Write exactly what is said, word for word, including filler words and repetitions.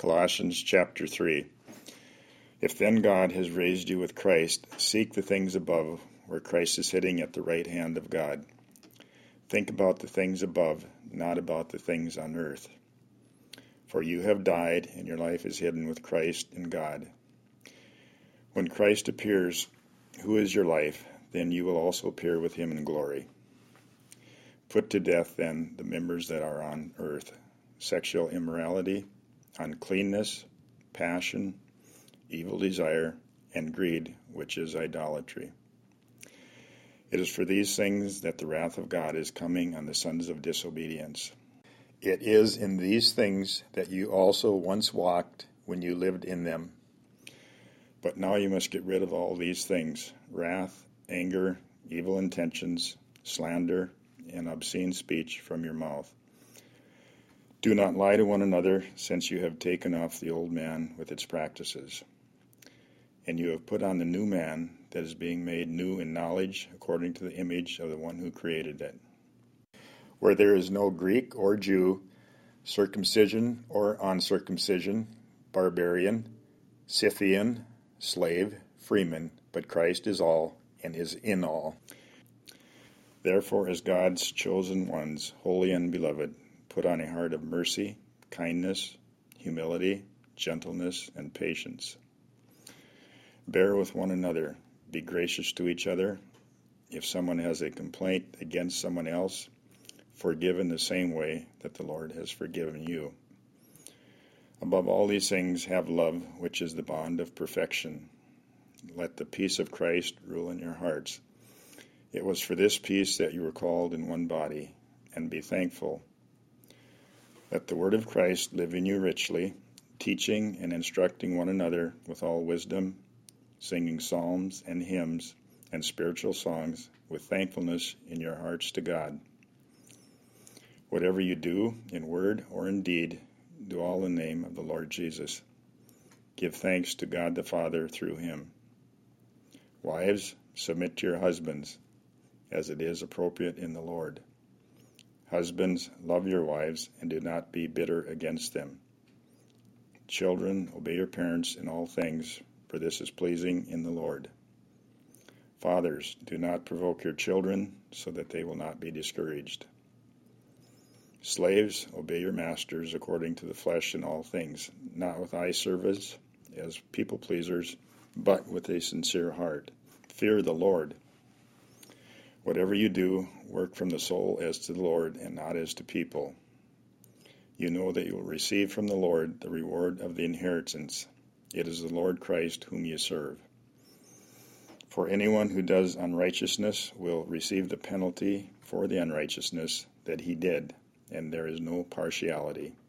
Colossians chapter three. If then God has raised you with Christ, seek the things above, where Christ is sitting at the right hand of God. Think about the things above, not about the things on earth. For you have died, and your life is hidden with Christ in God. When Christ appears, who is your life, then you will also appear with him in glory. Put to death, then, the members that are on earth: sexual immorality, uncleanness, passion, evil desire, and greed, which is idolatry. It is for these things that the wrath of God is coming on the sons of disobedience. It is in these things that you also once walked when you lived in them. But now you must get rid of all these things: wrath, anger, evil intentions, slander, and obscene speech from your mouth. Do not lie to one another, since you have taken off the old man with its practices, and you have put on the new man that is being made new in knowledge according to the image of the one who created it. Where there is no Greek or Jew, circumcision or uncircumcision, barbarian, Scythian, slave, freeman, but Christ is all and is in all. Therefore, as God's chosen ones, holy and beloved, put on a heart of mercy, kindness, humility, gentleness, and patience. Bear with one another. Be gracious to each other. If someone has a complaint against someone else, forgive in the same way that the Lord has forgiven you. Above all these things, have love, which is the bond of perfection. Let the peace of Christ rule in your hearts. It was for this peace that you were called in one body, and be thankful. Let the word of Christ live in you richly, teaching and instructing one another with all wisdom, singing psalms and hymns and spiritual songs with thankfulness in your hearts to God. Whatever you do, in word or in deed, do all in the name of the Lord Jesus. Give thanks to God the Father through him. Wives, submit to your husbands, as it is appropriate in the Lord. Husbands, love your wives, and do not be bitter against them. Children, obey your parents in all things, for this is pleasing in the Lord. Fathers, do not provoke your children, so that they will not be discouraged. Slaves, obey your masters according to the flesh in all things, not with eye service as people pleasers, but with a sincere heart. Fear the Lord. Whatever you do, work from the soul as to the Lord and not as to people. You know that you will receive from the Lord the reward of the inheritance. It is the Lord Christ whom you serve. For anyone who does unrighteousness will receive the penalty for the unrighteousness that he did, and there is no partiality.